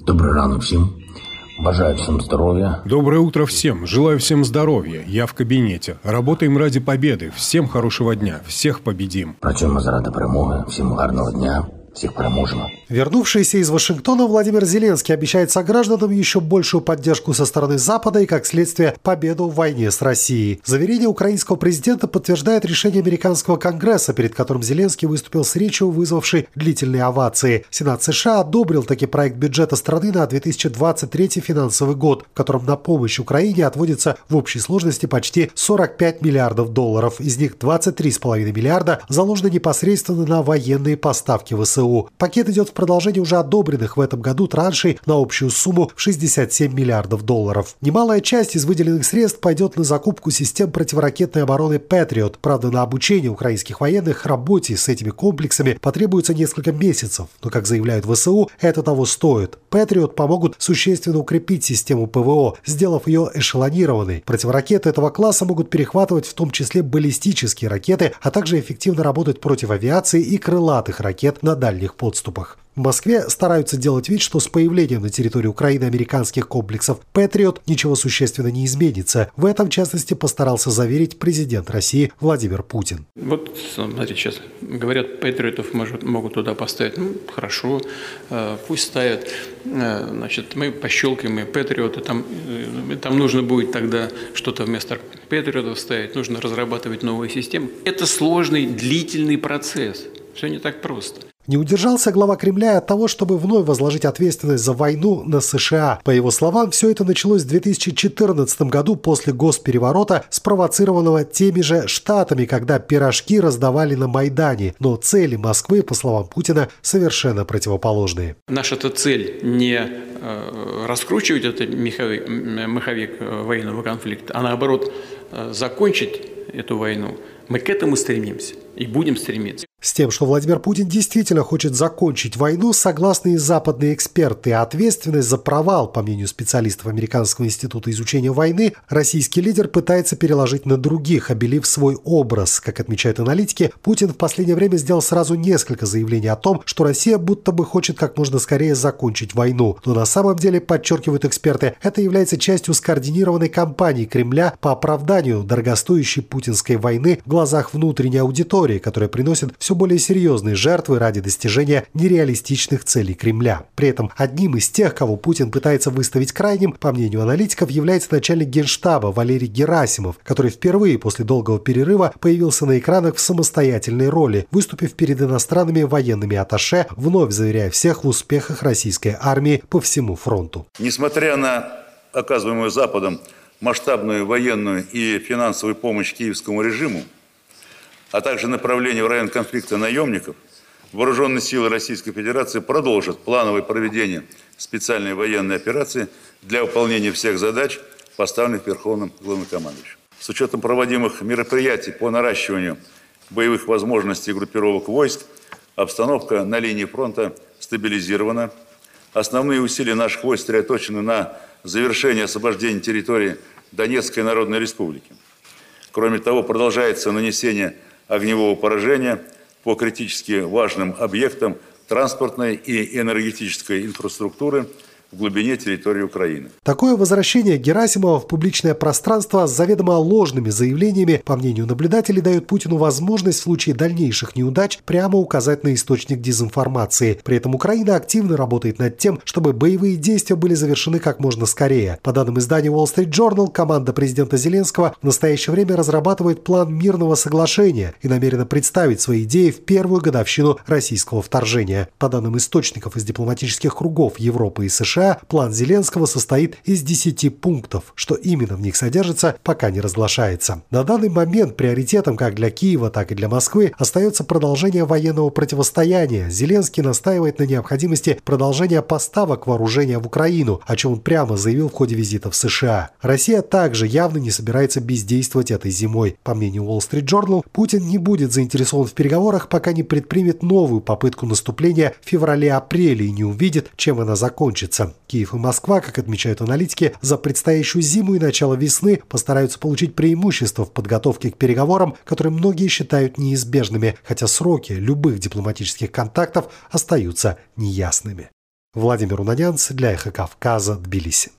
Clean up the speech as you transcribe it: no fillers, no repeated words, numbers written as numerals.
Добрый ранок всем. Бажаю всем здоровья. Доброе утро всем. Желаю всем здоровья. Я в кабинете. Работаем ради победы. Всем хорошего дня. Всех победим. Працюємо заради перемоги. Всем гарного дня. Всех переможемо. Вернувшийся из Вашингтона Владимир Зеленский обещает согражданам еще большую поддержку со стороны Запада и, как следствие, победу в войне с Россией. Заверение украинского президента подтверждает решение американского Конгресса, перед которым Зеленский выступил с речью, вызвавшей длительные овации. Сенат США одобрил таки проект бюджета страны на 2023 финансовый год, в котором на помощь Украине отводится в общей сложности почти 45 миллиардов долларов. Из них 23,5 миллиарда заложено непосредственно на военные поставки ВСУ. Пакет идет в продолжение уже одобренных в этом году траншей на общую сумму в 67 миллиардов долларов. Немалая часть из выделенных средств пойдет на закупку систем противоракетной обороны Patriot. Правда, на обучение украинских военных работе с этими комплексами потребуется несколько месяцев. Но, как заявляют ВСУ, это того стоит. Patriot помогут существенно укрепить систему ПВО, сделав ее эшелонированной. Противоракеты этого класса могут перехватывать в том числе баллистические ракеты, а также эффективно работать против авиации и крылатых ракет на дальних подступах. В Москве стараются делать вид, что с появлением на территории Украины американских комплексов Patriot ничего существенно не изменится. В этом, в частности, постарался заверить президент России Владимир Путин. Вот, смотрите, сейчас говорят, Патриотов могут туда поставить. Ну, хорошо, пусть ставят. Значит, мы пощелкаем и Патриоты. Там нужно будет тогда что-то вместо Патриотов ставить. Нужно разрабатывать новые системы. Это сложный, длительный процесс. Все не так просто. Не удержался глава Кремля от того, чтобы вновь возложить ответственность за войну на США. По его словам, все это началось в 2014 году после госпереворота, спровоцированного теми же Штатами, когда пирожки раздавали на Майдане. Но цели Москвы, по словам Путина, совершенно противоположные. Наша-то цель не раскручивать этот маховик военного конфликта, а наоборот закончить эту войну. Мы к этому стремимся и будем стремиться. С тем, что Владимир Путин действительно хочет закончить войну, согласны и западные эксперты. Ответственность за провал, по мнению специалистов Американского института изучения войны, российский лидер пытается переложить на других, обелив свой образ. Как отмечают аналитики, Путин в последнее время сделал сразу несколько заявлений о том, что Россия будто бы хочет как можно скорее закончить войну. Но на самом деле, подчеркивают эксперты, это является частью скоординированной кампании Кремля по оправданию дорогостоящей путинской войны в глазах внутренней аудитории, которая приносит все более серьезные жертвы ради достижения нереалистичных целей Кремля. При этом одним из тех, кого Путин пытается выставить крайним, по мнению аналитиков, является начальник Генштаба Валерий Герасимов, который впервые после долгого перерыва появился на экранах в самостоятельной роли, выступив перед иностранными военными атташе, вновь заверяя всех в успехах российской армии по всему фронту. Несмотря на оказываемую Западом масштабную военную и финансовую помощь киевскому режиму, а также направление в район конфликта наемников, вооруженные силы Российской Федерации продолжат плановое проведение специальной военной операции для выполнения всех задач, поставленных Верховным Главнокомандующим. С учетом проводимых мероприятий по наращиванию боевых возможностей группировок войск, обстановка на линии фронта стабилизирована. Основные усилия наших войск сосредоточены на завершении освобождения территории Донецкой Народной Республики. Кроме того, продолжается нанесение огневого поражения по критически важным объектам транспортной и энергетической инфраструктуры в глубине территории Украины. Такое возвращение Герасимова в публичное пространство с заведомо ложными заявлениями, по мнению наблюдателей, дает Путину возможность в случае дальнейших неудач прямо указать на источник дезинформации. При этом Украина активно работает над тем, чтобы боевые действия были завершены как можно скорее. По данным издания Wall Street Journal, команда президента Зеленского в настоящее время разрабатывает план мирного соглашения и намерена представить свои идеи в первую годовщину российского вторжения. По данным источников из дипломатических кругов Европы и США, план Зеленского состоит из 10 пунктов. Что именно в них содержится, пока не разглашается. На данный момент приоритетом как для Киева, так и для Москвы остается продолжение военного противостояния. Зеленский настаивает на необходимости продолжения поставок вооружения в Украину, о чем он прямо заявил в ходе визита в США. Россия также явно не собирается бездействовать этой зимой. По мнению Wall Street Journal, Путин не будет заинтересован в переговорах, пока не предпримет новую попытку наступления в феврале-апреле и не увидит, чем она закончится. Киев и Москва, как отмечают аналитики, за предстоящую зиму и начало весны постараются получить преимущество в подготовке к переговорам, которые многие считают неизбежными, хотя сроки любых дипломатических контактов остаются неясными. Владимир Унанянц для «Эхо Кавказа», Тбилиси.